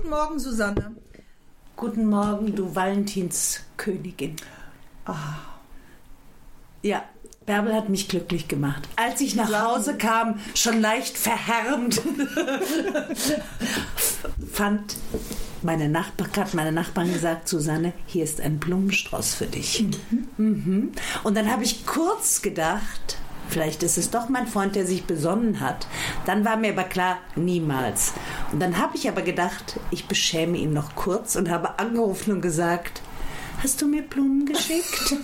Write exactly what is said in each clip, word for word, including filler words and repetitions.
Guten Morgen, Susanne. Guten Morgen, du Valentinskönigin. Ah. Ja, Bärbel hat mich glücklich gemacht. Als ich nach Hause kam, schon leicht verhärmt, fand meine Nachbar, hat meine Nachbarin gesagt, Susanne, hier ist ein Blumenstrauß für dich. Mhm. Mhm. Und dann habe ich kurz gedacht, vielleicht ist es doch mein Freund, der sich besonnen hat. Dann war mir aber klar, niemals. Und dann habe ich aber gedacht, ich beschäme ihn noch kurz und habe angerufen und gesagt, hast du mir Blumen geschickt?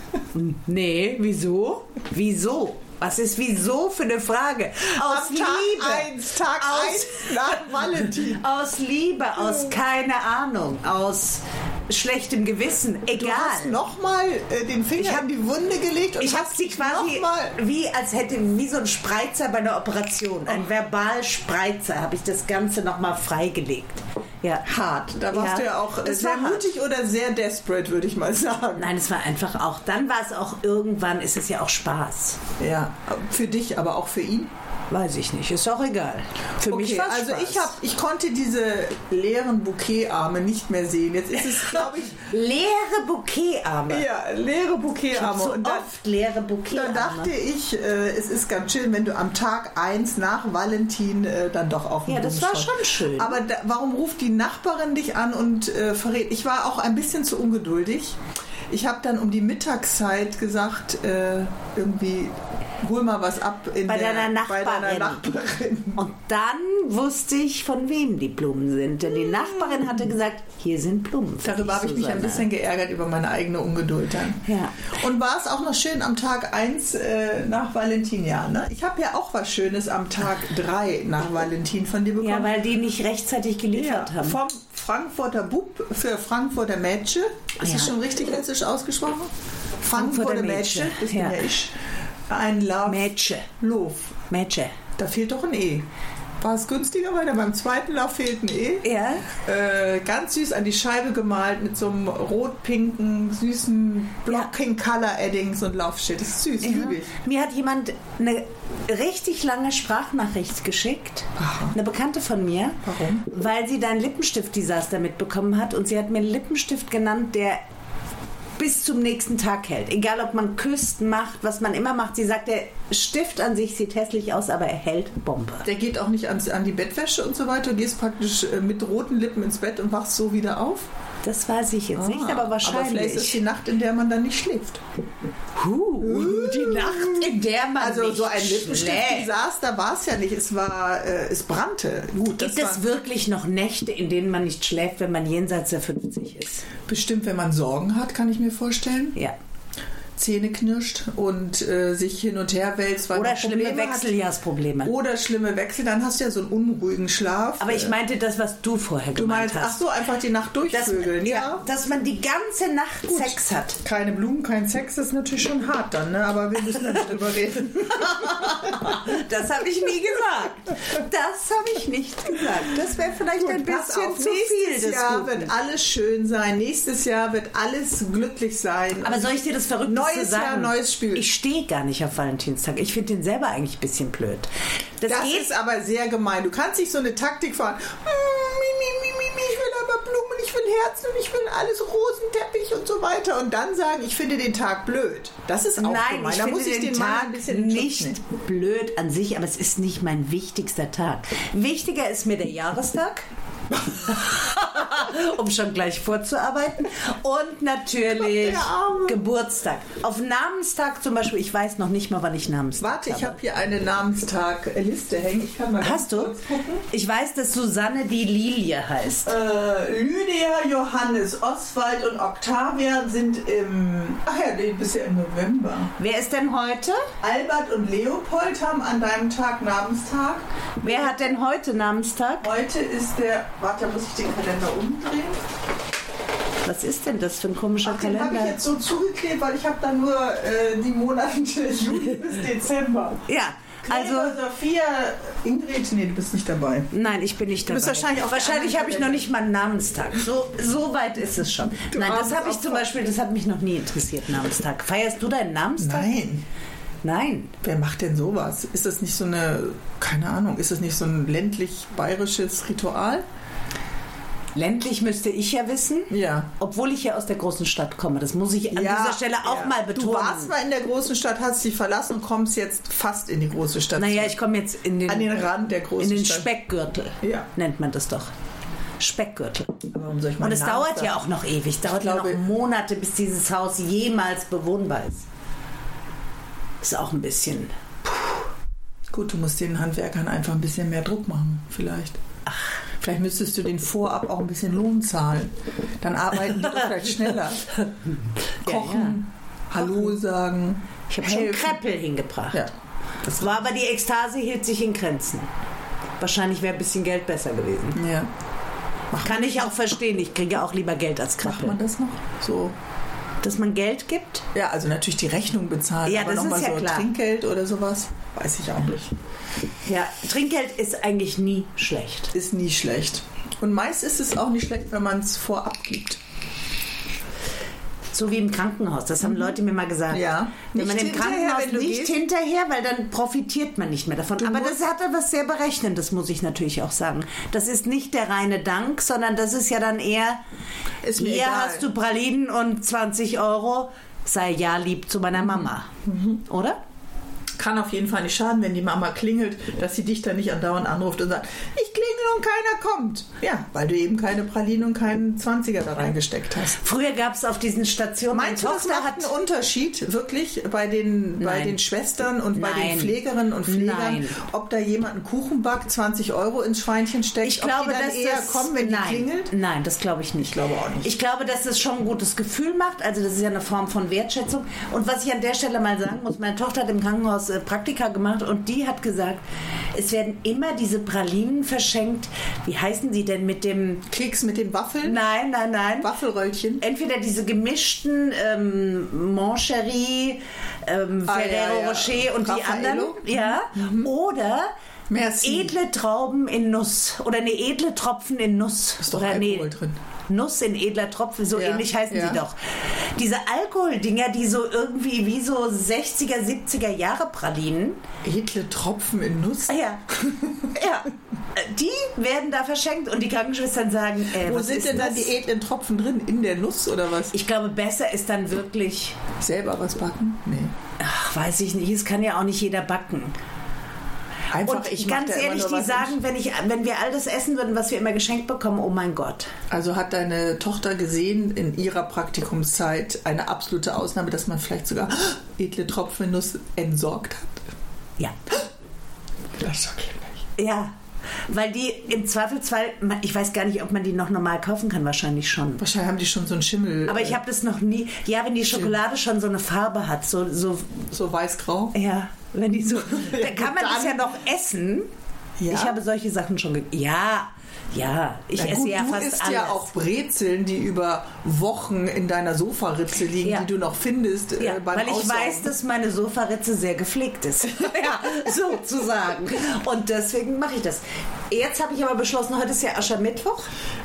Nee, wieso? Wieso? Was ist wieso für eine Frage? Aus Am Tag Liebe. eins, Tag aus, eins nach Valentin. Aus Liebe, aus keine Ahnung, aus schlechtem Gewissen, egal. Du hast nochmal äh, den Finger Ich hab- in die Wunde gelegt und Ich habe hast sie dich quasi noch mal- wie als hätte wie so ein Spreizer bei einer Operation, ein Oh. Verbalspreizer, habe ich das Ganze nochmal freigelegt. Ja, hart. Da warst Ja, du ja auch äh, das sehr war hart. mutig oder sehr desperate, würde ich mal sagen. Nein, es war einfach auch. Dann war es auch irgendwann, ist es ja auch Spaß. Ja, für dich, aber auch für ihn. Weiß ich nicht, ist auch egal. Für Okay, mich war also Spaß. ich, hab, ich konnte diese leeren Bouquetarme nicht mehr sehen. Jetzt ist es, glaube ich, leere Bouquetarme. ja, leere Ich hab Bouquetarme. so Und dann, oft leere dann Bouquetarme. dachte ich, äh, es ist ganz schön, wenn du am Tag eins nach Valentin äh, dann doch auch einen Ja, das war Blumenstrauß- schon schön. Aber da, warum ruft die Nachbarin dich an und äh, verrät? Ich war auch ein bisschen zu ungeduldig. Ich habe dann um die Mittagszeit gesagt, äh, irgendwie hol mal was ab in bei, der, deiner Nachbarin. bei deiner Nachbarin. Und dann wusste ich, von wem die Blumen sind. Denn die Nachbarin hatte gesagt, hier sind Blumen. für Darüber dich, habe ich mich ein Susanne. bisschen geärgert über meine eigene Ungeduld dann. Ja. Und war es auch noch schön am Tag eins äh, nach Valentin? Ja, ne? Ich habe ja auch was Schönes am Tag drei nach Valentin von dir bekommen. Ja, weil die nicht rechtzeitig geliefert Ja, haben. vom Frankfurter Bub für Frankfurter Mädchen. Ist Ja. das schon richtig hessisch ausgesprochen? Frankfurter Frankfurter Mädchen. Mädchen, das bin Ja. ja ich. Ein Love. Mädchen. Love. Mädchen. Da fehlt doch ein E. War es günstiger, weil da beim zweiten Lauf fehlt ein E? Ja. Äh, ganz süß an die Scheibe gemalt mit so einem rot-pinken, süßen Blocking Color Eddings und Laufschild. Das ist süß, Ja. liebe ich. Mir hat jemand eine richtig lange Sprachnachricht geschickt. Aha. Eine Bekannte von mir. Warum? Weil sie deinen Lippenstift-Desaster mitbekommen hat. Und sie hat mir einen Lippenstift genannt, der bis zum nächsten Tag hält. Egal, ob man küsst, macht, was man immer macht. Sie sagt, der Stift an sich sieht hässlich aus, aber er hält Bombe. Der geht auch nicht ans, an die Bettwäsche und so weiter. Du gehst praktisch äh, mit roten Lippen ins Bett und wachst so wieder auf. Das weiß ich jetzt nicht, Ah, aber Aber vielleicht ist wahrscheinlich. die Nacht, in der man dann nicht schläft. Huh, die Nacht, in der man Also nicht so ein Lippenstift schläft. saß, da war es ja nicht. Es war, äh, es brannte. Gut, das Gibt war es wirklich noch Nächte, in denen man nicht schläft, wenn man jenseits der fünfzig ist? bestimmt, wenn man Sorgen hat, kann ich mir vorstellen. Ja. Zähne knirscht und äh, sich hin und her wälzt. weil Oder man schlimme Probleme hat. Wechseljahrsprobleme. Oder schlimme Wechsel, dann hast du ja so einen unruhigen Schlaf. Aber ich meinte das, was du vorher du gemeint meinst, ach hast. so, einfach die Nacht dass, durchvögeln. ja, dass man die ganze Nacht Sex hat. Keine Blumen, kein Sex, das ist natürlich schon hart dann, ne? Aber wir müssen da nicht drüber reden. Das habe ich nie gesagt. Das habe ich nicht gesagt. Das wäre vielleicht Gut, ein pass bisschen auf, zu viel nächstes des Jahr Guten. wird alles schön sein. Nächstes Jahr wird alles glücklich sein. Aber soll ich dir das Verrückteste Neues sagen? Jahr, neues Spiel. Ich stehe gar nicht auf Valentinstag. Ich finde den selber eigentlich ein bisschen blöd. Das, Das geht ist aber sehr gemein. Du kannst nicht so eine Taktik fahren. Mm, mi, mi, mi, mi, mi, ich will aber Blumen, ich will Herzen und ich will alles Rosenteppich und so weiter. Und dann sagen, ich finde den Tag blöd. Das ist auch Nein, gemein. ich Da finde muss ich den, den Mann Tag ein bisschen in Schutz nicht nehmen. blöd an sich, aber es ist nicht mein wichtigster Tag. Wichtiger ist mir der Jahrestag, um schon gleich vorzuarbeiten, und natürlich Gott, der Arme. Geburtstag. Auf Namenstag zum Beispiel, ich weiß noch nicht mal, wann ich Namenstag Warte, ich habe. habe hier eine Namenstag-Liste hängen. Ich kann mal ganz Hast du? kurz gucken. Ich weiß, dass Susanne die Lilie heißt. Äh, Lydia, Johannes, Oswald und Octavia sind im... Ach ja, die bist ja im November. Wer ist denn heute? Albert und Leopold haben an deinem Tag Namenstag. Wer hat denn heute Namenstag? Heute ist der... Warte, da muss ich den Kalender umdrehen. Was ist denn das für ein komischer Ach, den habe ich Kalender? jetzt so zugeklebt, weil ich habe dann nur äh, die Monate Juli bis Dezember. Ja, Also also... Sophia, Ingrid, nee, du bist nicht dabei. Nein, ich bin nicht dabei. bist wahrscheinlich auf der wahrscheinlich anderen habe ich noch nicht mal einen Namenstag. So, so weit ist es schon. Nein, das armes habe ich zum Opfer. Beispiel, das hat mich noch nie interessiert, Namenstag. Feierst du deinen Namenstag? Nein. Nein. Wer macht denn sowas? Ist das nicht so eine, keine Ahnung, ist das nicht so ein ländlich-bayerisches Ritual? Ländlich müsste ich ja wissen, Ja. obwohl ich ja aus der großen Stadt komme. Das muss ich an Ja, dieser Stelle auch ja. mal betonen. Du warst mal in der großen Stadt, hast sie verlassen und kommst jetzt fast in die große Stadt. Naja, zurück. ich komme jetzt in den, An den Rand der großen in den Stadt. Speckgürtel, Ja. nennt man das doch. Speckgürtel. Aber warum soll ich meinen Und es Namen dauert sagen? ja auch noch ewig. Es dauert Ich ja glaube- noch Monate, bis dieses Haus jemals bewohnbar ist. Ist auch ein bisschen... Gut, du musst den Handwerkern einfach ein bisschen mehr Druck machen, vielleicht. Ach. Vielleicht müsstest du den vorab auch ein bisschen Lohn zahlen. Dann arbeiten die doch vielleicht schneller. Kochen, Ja, Hallo sagen. Ich habe schon helfen. Kreppel hingebracht. Ja. Das war aber die Ekstase hielt sich in Grenzen. Wahrscheinlich wäre ein bisschen Geld besser gewesen. Ja. Kann ich auch verstehen. Ich kriege auch lieber Geld als Macht Kreppel. man das noch? So. Dass man Geld gibt? Ja, also natürlich die Rechnung bezahlen. Ja, aber das noch ist mal ja so klar. Trinkgeld oder sowas? Weiß ich auch nicht. Ja, Trinkgeld ist eigentlich nie schlecht. Ist nie schlecht. Und meist ist es auch nicht schlecht, wenn man es vorab gibt. So wie im Krankenhaus. Das haben Leute mir mal gesagt. Ja. Wenn Nicht man im hinterher, Krankenhaus wenn du nicht gehst. hinterher, weil dann profitiert man nicht mehr davon. Du Aber musst- das hat etwas sehr Berechnendes, muss ich natürlich auch sagen. Das ist nicht der reine Dank, sondern das ist ja dann eher, Ist mir hier egal. hast du Pralinen und zwanzig Euro, sei ja lieb zu meiner Mama. Oder? Kann auf jeden Fall nicht schaden, wenn die Mama klingelt, dass sie dich dann nicht andauernd anruft und sagt, ich klingel und keiner kommt. Ja, weil du eben keine Pralinen und keinen Zwanziger da reingesteckt hast. Früher gab es auf diesen Stationen, Meinst du, meine das Tochter macht hat... einen Unterschied wirklich bei den, bei Nein. den Schwestern und bei Nein. den Pflegerinnen und Pflegern, Nein. ob da jemand einen Kuchen backt, zwanzig Euro ins Schweinchen steckt, Ich glaube, ob die dann dass eher das, kommen, wenn nein, die klingelt? Nein, das glaube ich nicht. Ich glaube auch nicht. Ich glaube, dass es schon ein gutes Gefühl macht. Also das ist ja eine Form von Wertschätzung. Und was ich an der Stelle mal sagen muss, meine Tochter hat im Krankenhaus äh, Praktika gemacht und die hat gesagt, es werden immer diese Pralinen verschenkt. Wie heißen sie denn mit dem... Keks mit den Waffeln? Nein, nein, nein. Waffelröllchen? Entweder diese gemischten ähm, Moncherie, ähm, Ah, Ferrero ja, ja. Rocher und die Raffaello? anderen. Ja. Oder Merci. edle Trauben in Nuss. Oder eine edle Tropfen in Nuss. Ist doch Oder Alkohol drin. Nuss in edler Tropfen, so Ja, ähnlich heißen ja. sie doch. Diese Alkoholdinger, die so irgendwie wie so sechziger, siebziger Jahre Pralinen. Edle Tropfen in Nuss? Ah ja. Ja. Die werden da verschenkt und die Krankenschwestern sagen, äh, Wo was sind ist denn dann das? die edlen Tropfen drin? In der Nuss oder was? Ich glaube, besser ist dann wirklich, Selber was backen? Nee. ach, weiß ich nicht, es kann ja auch nicht jeder backen. Einfach, Und ich mach ganz da immer ehrlich, nur die was sagen, wenn, ich, wenn wir all das essen würden, was wir immer geschenkt bekommen, oh mein Gott. Also hat deine Tochter gesehen in ihrer Praktikumszeit eine absolute Ausnahme, dass man vielleicht sogar edle Tropfen in Nuss entsorgt hat? Ja. Das ist doch schrecklich. Ja. Weil die im Zweifelsfall, ich weiß gar nicht, ob man die noch normal kaufen kann, wahrscheinlich schon. Wahrscheinlich haben die schon so einen Schimmel. Aber ich äh, habe das noch nie. Ja, wenn die Schokolade schon so eine Farbe hat, so, so so weiß-grau. ja, wenn die so, dann kann man das ja noch essen. Ja. Ich habe solche Sachen schon ge Ja, ja, ich Na esse gut, ja du fast isst alles. ja auch Brezeln, die über Wochen in deiner Sofaritze liegen, Ja. die du noch findest äh, Ja, beim weil ich Aussaugen. weiß, dass meine Sofaritze sehr gepflegt ist. Ja, sozusagen. Und deswegen mache ich das. Jetzt habe ich aber beschlossen, heute ist ja Aschermittwoch.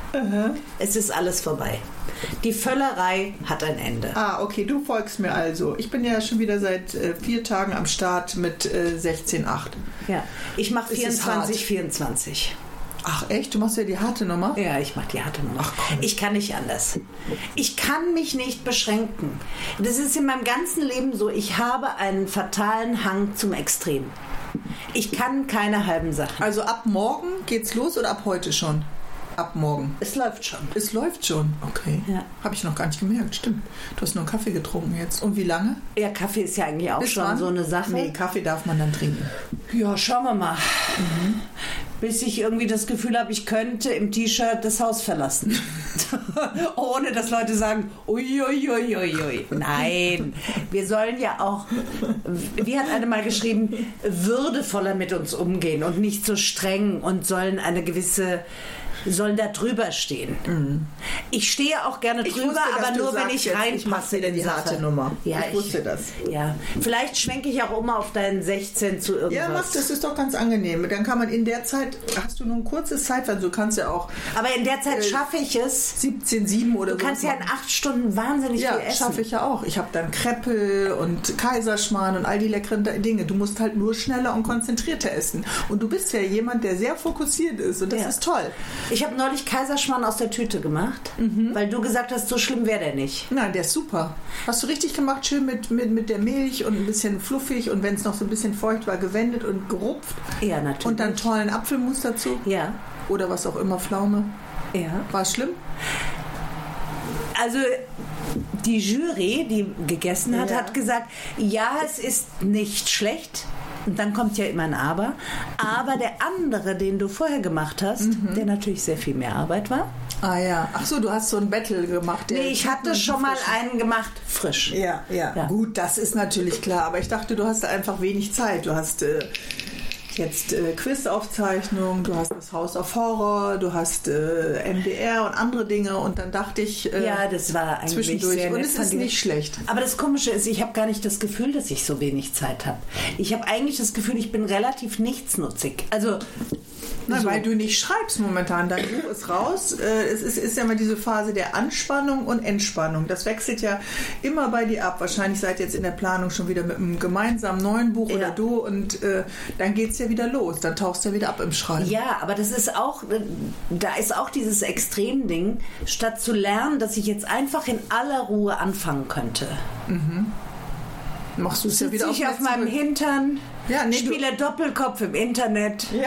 Es ist alles vorbei. Die Völlerei hat ein Ende. Ah, okay, du folgst mir also. Ich bin ja schon wieder seit äh, vier Tagen am Start mit äh, sechzehn Komma acht. Ja, ich mache Es ist vierundzwanzig, hart. vierundzwanzig. Ach echt? Du machst ja die harte Nummer? Ja, ich mache die harte Nummer. Ach, komm. Ich kann nicht anders. Ich kann mich nicht beschränken. Das ist in meinem ganzen Leben so. Ich habe einen fatalen Hang zum Extrem. Ich kann keine halben Sachen. Also ab morgen geht's los oder ab heute schon? Ab morgen. Es läuft schon. Es läuft schon. Okay. Ja. Habe ich noch gar nicht gemerkt. Stimmt. Du hast nur einen Kaffee getrunken jetzt. Und wie lange? Ja, Kaffee ist ja eigentlich auch Bis schon wann? so eine Sache. Nee, Kaffee darf man dann trinken. Ja, schauen wir mal. Mhm. Bis ich irgendwie das Gefühl habe, ich könnte im T-Shirt das Haus verlassen. Ohne dass Leute sagen, uiuiuiui. Ui, ui. Nein, wir sollen ja auch, wie hat eine mal geschrieben, würdevoller mit uns umgehen und nicht so streng und sollen eine gewisse... sollen da drüber stehen. Mhm. Ich stehe auch gerne Ich drüber, wusste, dass aber du nur wenn sagst ich jetzt, reinpasse ich mach wieder in die Sache. harte Nummer. Ja, Ich wusste das. Ja, vielleicht schwenke ich auch um auf deinen sechzehn zu irgendwas. Ja, mach, das ist doch ganz angenehm. Dann kann man in der Zeit, hast du nur ein kurzes Zeitfenster, du kannst ja auch Aber in der Zeit Äh, schaffe ich es. siebzehn Komma sieben oder Du so. kannst ja in acht Stunden wahnsinnig Ja, viel essen. schaffe ich ja auch. Ich habe dann Kreppel und Kaiserschmarrn und all die leckeren Dinge. Du musst halt nur schneller und konzentrierter essen. Und du bist ja jemand, der sehr fokussiert ist und das Ja. ist toll. Ich habe neulich Kaiserschmarrn aus der Tüte gemacht, mhm. weil du gesagt hast, so schlimm wäre der nicht. Nein, der ist super. Hast du richtig gemacht, schön mit, mit, mit der Milch und ein bisschen fluffig und wenn es noch so ein bisschen feucht war, gewendet und gerupft. Ja, natürlich. Und dann tollen Apfelmus dazu. Ja. Oder was auch immer, Pflaume. Ja. War es schlimm? Also die Jury, die gegessen hat, ja. hat gesagt, ja, es ist nicht schlecht. Und dann kommt ja immer ein Aber. Aber der andere, den du vorher gemacht hast, mhm. der natürlich sehr viel mehr Arbeit war. Ah ja. Ach so, du hast so ein Battle gemacht. Nee, ich hatte schon mal einen gemacht, frisch. Ja, ja, ja. Gut, das ist natürlich klar. Aber ich dachte, du hast einfach wenig Zeit. Du hast... Äh Jetzt äh, Quizaufzeichnung, du hast das House of Horror, du hast äh, M D R und andere Dinge und dann dachte ich äh, ja, das war eigentlich zwischendurch sehr und nett es ist nicht schlecht. Aber das Komische ist, ich habe gar nicht das Gefühl, dass ich so wenig Zeit habe. Ich habe eigentlich das Gefühl, ich bin relativ nichtsnutzig. Also Na, so. Weil du nicht schreibst momentan. Dein Buch ist raus. Äh, es ist, ist ja immer diese Phase der Anspannung und Entspannung. Das wechselt ja immer bei dir ab. Wahrscheinlich seid ihr jetzt in der Planung schon wieder mit einem gemeinsamen neuen Buch ja. oder du und äh, dann geht es ja wieder los. Dann tauchst du ja wieder ab im Schreiben. Ja, aber das ist auch, da ist auch dieses Extremding, statt zu lernen, dass ich jetzt einfach in aller Ruhe anfangen könnte. Mhm. Machst du es ja wieder auf, auf meinem Hintern, ja, nee, spiele Doppelkopf im Internet. Ja.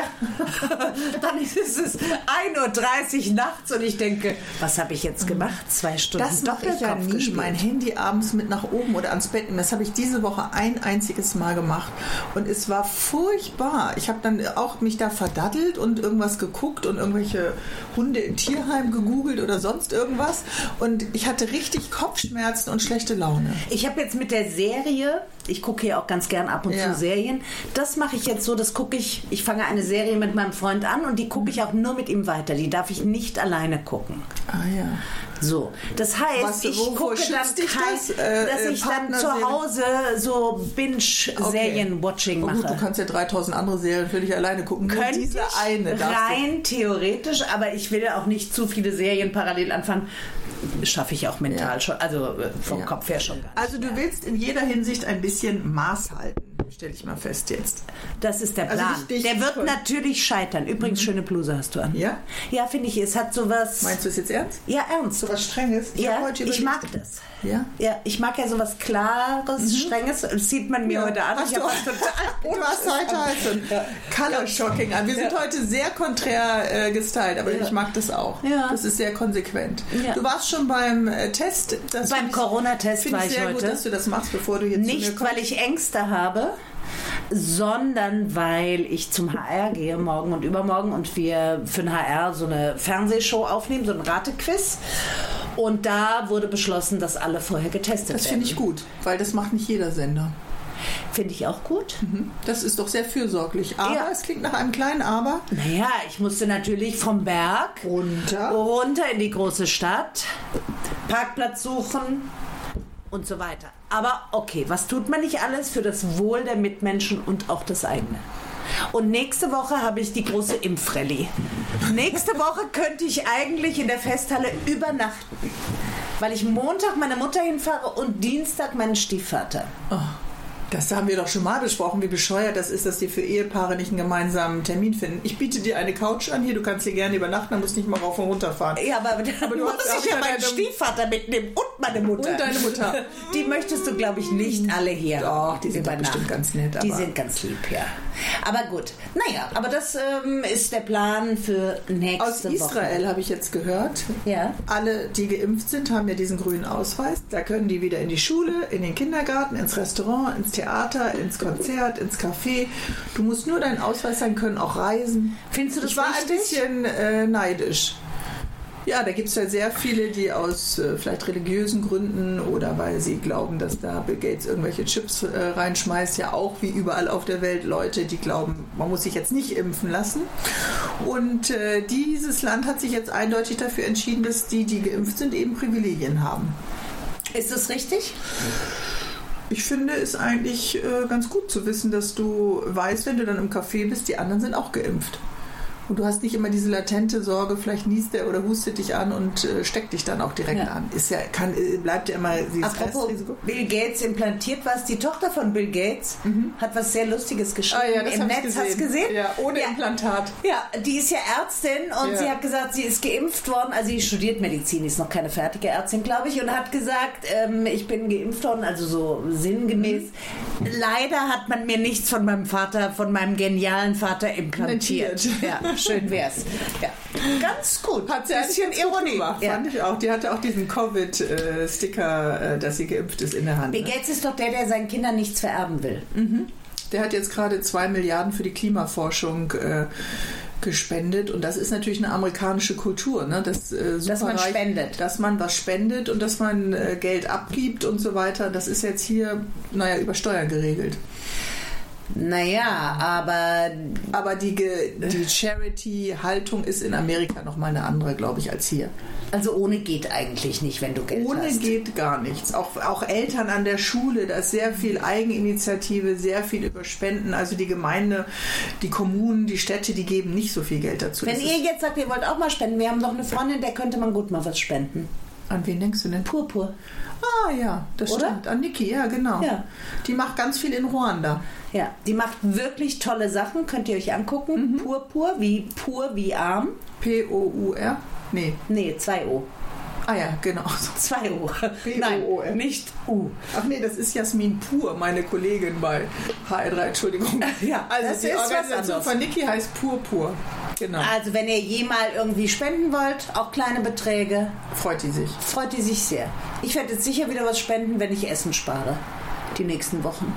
Dann ist es ein Uhr dreißig nachts und ich denke, was habe ich jetzt gemacht? Zwei Stunden das mache ich ja nie. Gespielt. Mein Handy abends mit nach oben oder ans Bett. Und das habe ich diese Woche ein einziges Mal gemacht. Und es war furchtbar. Ich habe dann auch mich da verdaddelt und irgendwas geguckt und irgendwelche Hunde im Tierheim gegoogelt oder sonst irgendwas. Und ich hatte richtig Kopfschmerzen und schlechte Laune. Ich habe jetzt mit der Serie, ich gucke ja auch ganz gern ab und ja. zu Serien, das mache ich jetzt so, das gucke ich, ich fange eine Serie mit meinem Freund an und die gucke ich auch nur mit ihm weiter. Die darf ich nicht alleine gucken. Ah ja. So, das heißt, Was, ich wo, gucke wo dann kein, das, äh, dass ich dann zu Hause so Binge-Serien-Watching okay. mache. Oh gut, du kannst ja dreitausend andere Serien für dich alleine gucken. Nur Könnte diese ich eine. rein theoretisch, aber ich will auch nicht zu viele Serien parallel anfangen. Schaffe ich auch mental ja. schon, also vom ja. Kopf her schon gar nicht. Also du willst in jeder Hinsicht ein bisschen Maß halten, stelle ich mal fest jetzt. Das ist der Plan. Also dich, dich der wird voll. natürlich scheitern. Übrigens, mhm. schöne Bluse hast du an. Ja? Ja, finde ich, es hat sowas... Meinst du es jetzt ernst? Ja, ernst. So was Strenges? Ich ja, ich mag das. Ja? Ja, ich mag ja sowas Klares, mhm. Strenges. Das sieht man mir ja. heute an. Hast ich du, was total du hast heute halt so ein ja. Color Shocking an. Wir sind ja. heute sehr konträr äh, gestylt, aber ja. ich mag das auch. Ja. Das ist sehr konsequent. Ja. Du warst schon beim äh, Test. Das beim Corona-Test war ich sehr heute. Gut, dass du das machst, bevor du jetzt nicht, weil ich Ängste habe, sondern weil ich zum H R gehe morgen und übermorgen und wir für den H R so eine Fernsehshow aufnehmen, so ein Ratequiz. Und da wurde beschlossen, dass alle vorher getestet werden. Das finde ich gut, weil das macht nicht jeder Sender. Finde ich auch gut. Mhm. Das ist doch sehr fürsorglich. Aber ja. es klingt nach einem kleinen Aber. Naja, ich musste natürlich vom Berg runter, runter in die große Stadt, Parkplatz suchen und so weiter. Aber okay, was tut man nicht alles für das Wohl der Mitmenschen und auch das eigene? Und nächste Woche habe ich die große Impfrallye. Nächste Woche könnte ich eigentlich in der Festhalle übernachten, weil ich Montag meine Mutter hinfahre und Dienstag meinen Stiefvater. Oh. Das haben wir doch schon mal besprochen, wie bescheuert das ist, dass die für Ehepaare nicht einen gemeinsamen Termin finden. Ich biete dir eine Couch an, hier, du kannst hier gerne übernachten, dann musst nicht mal rauf und runter fahren. Ja, aber, aber du muss ich ja meinen Stiefvater mitnehmen und meine Mutter. Und deine Mutter. Die möchtest du, glaube ich, nicht alle hier. Doch, die sind bestimmt ganz nett. Die sind ganz lieb, ja. Aber gut, naja, aber das ähm, ist der Plan für nächste Woche. Aus Israel habe ich jetzt gehört, ja. alle, die geimpft sind, haben ja diesen grünen Ausweis. Da können die wieder in die Schule, in den Kindergarten, ins Restaurant, ins Theater, ins Konzert, ins Café. Du musst nur deinen Ausweis sein, können auch reisen. Findest du das Ich war richtig? ein bisschen äh, neidisch. Ja, da gibt es ja sehr viele, die aus äh, vielleicht religiösen Gründen oder weil sie glauben, dass da Bill Gates irgendwelche Chips äh, reinschmeißt, ja auch wie überall auf der Welt Leute, die glauben, man muss sich jetzt nicht impfen lassen. Und äh, dieses Land hat sich jetzt eindeutig dafür entschieden, dass die, die geimpft sind, eben Privilegien haben. Ist das richtig? Ich finde es eigentlich äh, ganz gut zu wissen, dass du weißt, wenn du dann im Café bist, die anderen sind auch geimpft. Und du hast nicht immer diese latente Sorge, vielleicht niest der oder hustet dich an und äh, steckt dich dann auch direkt ja. an. Ist ja, kann, bleibt ja immer dieses Apropos Restrisiko. Bill Gates implantiert was. Die Tochter von Bill Gates mhm. hat was sehr Lustiges geschrieben. Ah, ja, das im Netz. Gesehen. Hast du gesehen? Ja, ohne ja. Implantat. Ja, die ist ja Ärztin und ja. sie hat gesagt, sie ist geimpft worden. Also sie studiert Medizin, ist noch keine fertige Ärztin, glaube ich, und hat gesagt, ähm, ich bin geimpft worden, also so sinngemäß. Mhm. Leider hat man mir nichts von meinem Vater, von meinem genialen Vater implantiert. Ja, schön wär's. Ja, ganz gut. Hat sie ein bisschen Ironie gemacht, ja. fand ich auch. Die hatte auch diesen Covid-Sticker, äh, dass sie geimpft ist, in der Hand. Bill Gates ist doch der, der seinen Kindern nichts vererben will. Mhm. Der hat jetzt gerade zwei Milliarden für die Klimaforschung äh, gespendet und das ist natürlich eine amerikanische Kultur, ne? Das, äh, dass man reich, spendet. Dass man was spendet und dass man äh, Geld abgibt und so weiter. Das ist jetzt hier, naja, über Steuern geregelt. Naja, aber... Aber die, die Charity-Haltung ist in Amerika nochmal eine andere, glaube ich, als hier. Also ohne geht eigentlich nicht, wenn du Geld ohne hast. Ohne geht gar nichts. Auch, auch Eltern an der Schule, da ist sehr viel Eigeninitiative, sehr viel über Spenden. Also die Gemeinde, die Kommunen, die Städte, die geben nicht so viel Geld dazu. Wenn das ihr jetzt sagt, ihr wollt auch mal spenden, wir haben doch eine Freundin, der könnte man gut mal was spenden. An wen denkst du denn? Purpur. Ah ja, das Oder? stimmt. An Niki, ja genau. Ja. Die macht ganz viel in Ruanda. Ja, die macht wirklich tolle Sachen, könnt ihr euch angucken. Mhm. Purpur, wie pur, wie arm. P O U R? Nee. Nee, zwei O. Ah ja, genau. Zwei O. P O O R. Nein, nicht U. Ach nee, das ist Jasmin Pur, meine Kollegin bei H R drei, Entschuldigung. Ja, also das die ist Organisation von Niki heißt Purpur. Genau. Also wenn ihr je mal irgendwie spenden wollt, auch kleine Beträge. Freut die sich. Freut die sich sehr. Ich werde jetzt sicher wieder was spenden, wenn ich Essen spare. Die nächsten Wochen.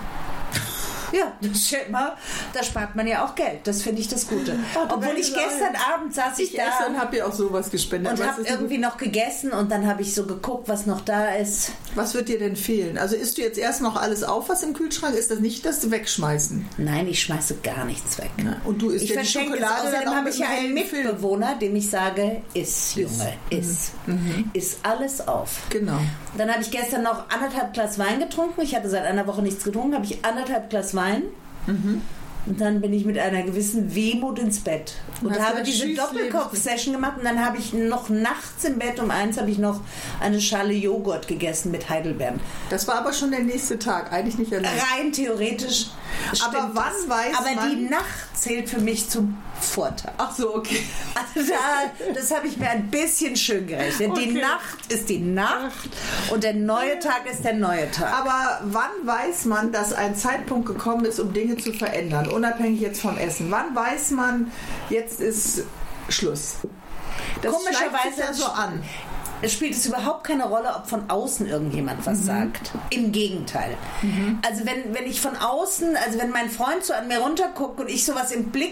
Ja, das steht mal, da spart man ja auch Geld. Das finde ich das Gute. Oh, Obwohl ich gestern Abend saß ich, ich da esse und habe ja auch sowas gespendet. und habe irgendwie noch gegessen und dann habe ich so geguckt, was noch da ist. Was wird dir denn fehlen? Also isst du jetzt erst noch alles auf, was im Kühlschrank ist? Das nicht das Wegschmeißen? Nein, ich schmeiße gar nichts weg. Na, und du isst ich ja die Schokolade. Außerdem habe ich ja einen Mitbewohner, dem ich sage, iss, Junge, iss. Mhm. Iss alles auf. Genau. Dann habe ich gestern noch anderthalb Glas Wein getrunken. Ich hatte seit einer Woche nichts getrunken. Habe ich anderthalb Glas Wein. Mhm. Und dann bin ich mit einer gewissen Wehmut ins Bett und hast habe diese Doppelkopf-Session gemacht und dann habe ich noch nachts im Bett um eins habe ich noch eine Schale Joghurt gegessen mit Heidelbeeren. Das war aber schon der nächste Tag, eigentlich nicht erlaubt. Rein theoretisch. Aber wann das. weiß aber man... die Nacht zählt für mich zum Vortag. Ach so, okay. Also da, das habe ich mir ein bisschen schön gerechnet. Okay. Die Nacht ist die Nacht und der neue Tag ist der neue Tag. Aber wann weiß man, dass ein Zeitpunkt gekommen ist, um Dinge zu verändern, unabhängig jetzt vom Essen? Wann weiß man, jetzt ist Schluss? Das Komischerweise ja so an. Es spielt es überhaupt keine Rolle, ob von außen irgendjemand was mhm. sagt. Im Gegenteil. Mhm. Also wenn, wenn ich von außen, also wenn mein Freund so an mir runterguckt und ich sowas im Blick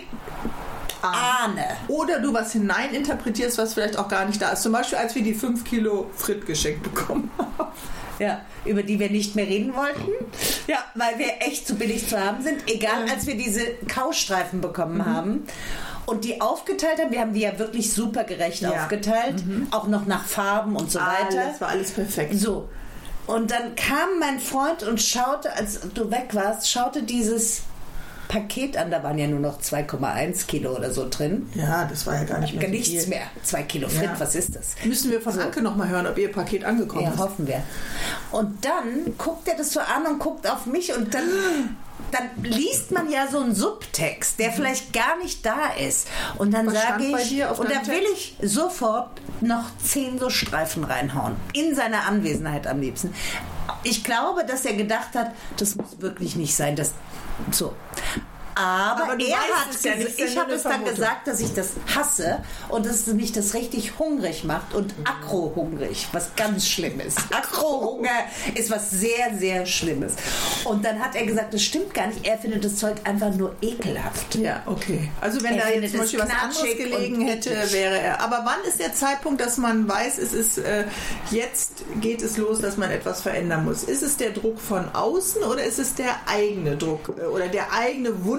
ahne. Oder du was hineininterpretierst, was vielleicht auch gar nicht da ist. Zum Beispiel, als wir die fünf Kilo Fritt geschenkt bekommen haben. Ja, über die wir nicht mehr reden wollten. Ja, weil wir echt zu billig zu haben sind. Egal, als wir diese Kaustreifen bekommen mhm. haben und die aufgeteilt haben, wir haben die ja wirklich super gerecht ja. aufgeteilt, mhm. auch noch nach Farben und so weiter. Das war alles perfekt. So. Und dann kam mein Freund und schaute, als du weg warst, schaute dieses Paket an, da waren ja nur noch zwei Komma eins Kilo oder so drin. Ja, das war ja gar nicht mehr Gar nichts viel. mehr. Zwei Kilo Fritt, ja. was ist das? Müssen wir von so. Anke noch mal hören, ob ihr Paket angekommen ja, ist. Ja, hoffen wir. Und dann guckt er das so an und guckt auf mich und dann, dann liest man ja so einen Subtext, der mhm. vielleicht gar nicht da ist. Und dann sage ich, und da will ich sofort noch zehn so Streifen reinhauen. In seiner Anwesenheit am liebsten. Ich glaube, dass er gedacht hat, das muss wirklich nicht sein, dass so. Aber, Aber er hat es ja nicht, ich habe es dann gesagt, dass ich das hasse und dass es mich das richtig hungrig macht und aggro-hungrig, was ganz schlimm ist. Aggro-Hunger ist was sehr, sehr Schlimmes. Und dann hat er gesagt, das stimmt gar nicht, er findet das Zeug einfach nur ekelhaft. Ja, okay. Also wenn er da jetzt zum Beispiel was anderes gelegen hätte, wäre er. Aber wann ist der Zeitpunkt, dass man weiß, es ist äh, jetzt geht es los, dass man etwas verändern muss? Ist es der Druck von außen oder ist es der eigene Druck äh, oder der eigene Wunsch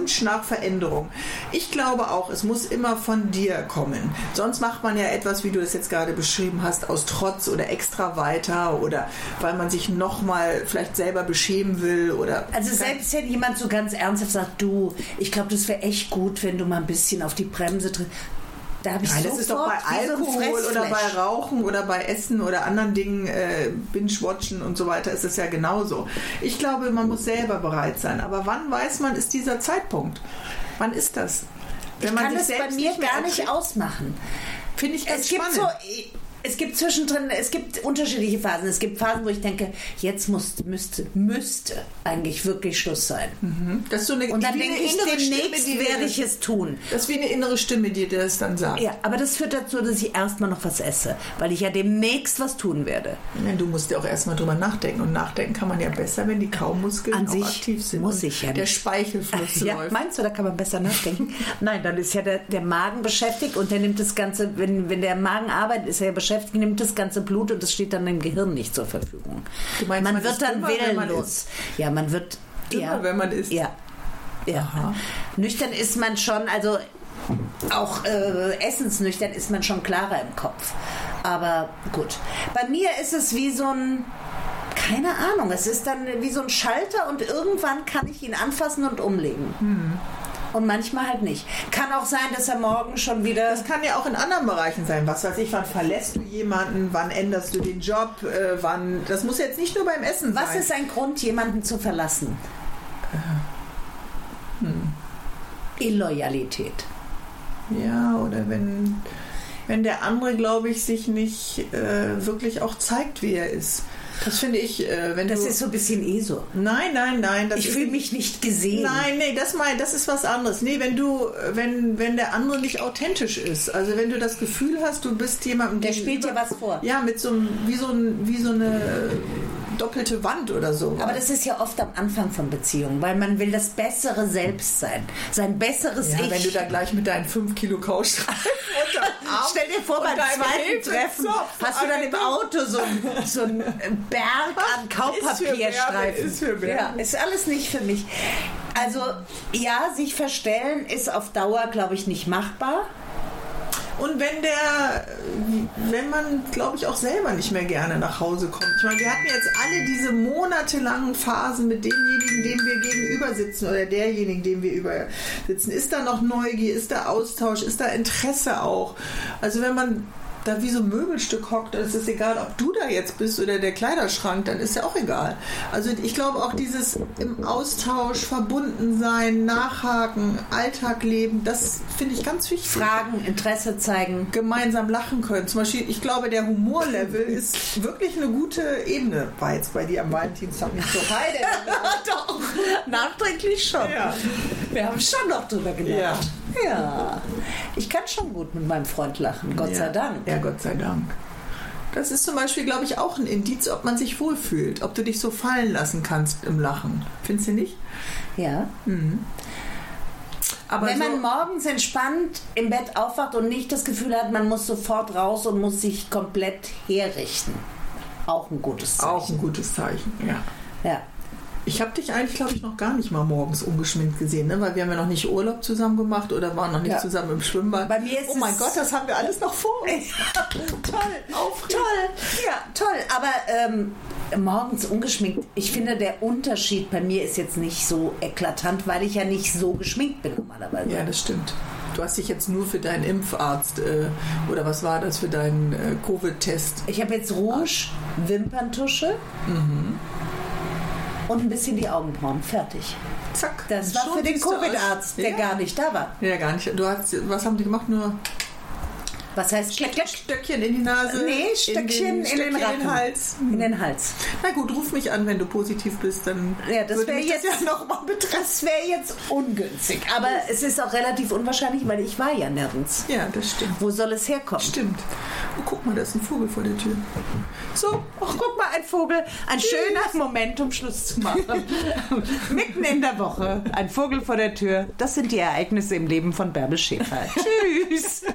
Wunsch nach Veränderung. Ich glaube auch, es muss immer von dir kommen. Sonst macht man ja etwas, wie du das jetzt gerade beschrieben hast, aus Trotz oder extra weiter oder weil man sich nochmal vielleicht selber beschämen will. Oder also selbst wenn jemand so ganz ernsthaft sagt, du, ich glaube, das wäre echt gut, wenn du mal ein bisschen auf die Bremse trittst. Da habe ich Nein, das ist doch bei Alkohol so oder bei Rauchen oder bei Essen oder anderen Dingen, äh, Binge-Watchen und so weiter, ist es ja genauso. Ich glaube, man muss selber bereit sein. Aber wann weiß man, ist dieser Zeitpunkt? Wann ist das? Wenn ich man kann sich das bei mir nicht gar nicht ausmachen. Finde ich ganz es gibt spannend. So, es gibt zwischendrin, es gibt unterschiedliche Phasen. Es gibt Phasen, wo ich denke, jetzt muss, müsste, müsste eigentlich wirklich Schluss sein. Mhm. Das ist so eine, und dann denke ich, demnächst Stimme, werde ich es tun. Das ist wie eine innere Stimme, die dir das dann sagt. Ja, aber das führt dazu, dass ich erstmal noch was esse, weil ich ja demnächst was tun werde. Ja, du musst ja auch erstmal drüber nachdenken. Und nachdenken kann man ja besser, wenn die Kaumuskeln An auch sich aktiv sind. Muss ich ja der nicht. Speichelfluss ja, läuft. Meinst du, da kann man besser nachdenken? Nein, dann ist ja der, der Magen beschäftigt und der nimmt das Ganze, wenn, wenn der Magen arbeitet, ist er ja beschäftigt, nimmt das ganze Blut und das steht dann im Gehirn nicht zur Verfügung. Du meinst, man, man wird dann dümmer, willenlos. Ja, man wird dümmer, ja, wenn man isst. Ja. ja. Aha. Nüchtern ist man schon, also auch äh, essensnüchtern ist man schon klarer im Kopf. Aber gut. Bei mir ist es wie so ein, keine Ahnung, es ist dann wie so ein Schalter und irgendwann kann ich ihn anfassen und umlegen. Hm. Und manchmal halt nicht. Kann auch sein, dass er morgen schon wieder... Das kann ja auch in anderen Bereichen sein. Was weiß ich, wann verlässt du jemanden, wann änderst du den Job, äh, wann... Das muss jetzt nicht nur beim Essen sein. Was ist ein Grund, jemanden zu verlassen? Äh, hm. Illoyalität. Ja, oder wenn, wenn der andere, glaube ich, sich nicht äh, wirklich auch zeigt, wie er ist. Das finde ich, äh, wenn das du... Das ist so ein bisschen eh so. Nein, nein, nein. Das ich fühle mich nicht gesehen. Nein, nee, das, mein, das ist was anderes. Nee, wenn du, wenn, wenn der andere nicht authentisch ist, also wenn du das Gefühl hast, du bist jemandem... Der spielt dir was vor. Ja, mit so einem, wie so, ein, wie so eine doppelte Wand oder so. Aber das ist ja oft am Anfang von Beziehungen, weil man will das bessere Selbst sein. Sein besseres ja, Ich. wenn du da gleich mit deinen fünf Kilo Couchstreifen Stell dir vor, beim zweiten Treffen hast du dann im Auto so, so einen Berg an Kaupapierstreifen. Ist für Berge. Ja, ist alles nicht für mich. Also ja, sich verstellen ist auf Dauer, glaube ich, nicht machbar. Und wenn der, wenn man, glaube ich, auch selber nicht mehr gerne nach Hause kommt. Ich meine, wir hatten jetzt alle diese monatelangen Phasen mit demjenigen, dem wir gegenüber sitzen oder derjenigen, dem wir über sitzen. Ist da noch Neugier, ist da Austausch, ist da Interesse auch? Also wenn man da wie so ein Möbelstück hockt, dann ist es egal, ob du da jetzt bist oder der Kleiderschrank, dann ist ja auch egal. Also ich glaube auch dieses im Austausch, verbunden sein, nachhaken, Alltag leben, das finde ich ganz wichtig. Fragen, Interesse zeigen. Gemeinsam lachen können. Zum Beispiel, ich glaube, der Humorlevel ist wirklich eine gute Ebene. War jetzt bei dir am Valentinstag nicht so heide. Doch, nachträglich schon. Ja. Wir haben schon noch drüber gedacht. Ja. Ja, ich kann schon gut mit meinem Freund lachen, Gott ja. sei Dank. Ja, Gott sei Dank. Das ist zum Beispiel, glaube ich, auch ein Indiz, ob man sich wohlfühlt, ob du dich so fallen lassen kannst im Lachen. Findest du nicht? Ja. Mhm. Aber wenn so man morgens entspannt im Bett aufwacht und nicht das Gefühl hat, man muss sofort raus und muss sich komplett herrichten. Auch ein gutes Zeichen. Auch ein gutes Zeichen, ja. Ja. Ich habe dich eigentlich, glaube ich, noch gar nicht mal morgens ungeschminkt gesehen, ne? Weil wir haben ja noch nicht Urlaub zusammen gemacht oder waren noch nicht ja. zusammen im Schwimmbad. Bei mir ist oh mein Gott, das haben wir alles noch vor uns. Toll, aufregend. Toll, ja, toll. Aber ähm, morgens ungeschminkt, ich finde, der Unterschied bei mir ist jetzt nicht so eklatant, weil ich ja nicht so geschminkt bin normalerweise. Ja, das stimmt. Du hast dich jetzt nur für deinen Impfarzt äh, oder was war das für deinen äh, Covid-Test? Ich habe jetzt Rouge, Wimperntusche. Mhm. Und ein bisschen die Augenbrauen. Fertig. Zack. Das war für den Covid-Arzt, der ja. gar nicht da war. Ja, gar nicht. Du hast, was haben die gemacht? Nur... Was heißt Stöckchen? Stöckchen in die Nase? Nee, Stöckchen in den, in den, in den Hals. In den Hals. Na gut, ruf mich an, wenn du positiv bist, dann ja, das würde mich mich jetzt, das ja noch mal betreffen. Das wäre jetzt ungünstig. Aber es ist auch relativ unwahrscheinlich, weil ich war ja nirgends. Ja, das stimmt. Wo soll es herkommen? Stimmt. Oh, guck mal, da ist ein Vogel vor der Tür. So, ach, guck mal, ein Vogel. Ein Tschüss. Schöner Moment, um Schluss zu machen. Mitten in der Woche. Ein Vogel vor der Tür. Das sind die Ereignisse im Leben von Bärbel Schäfer. Tschüss.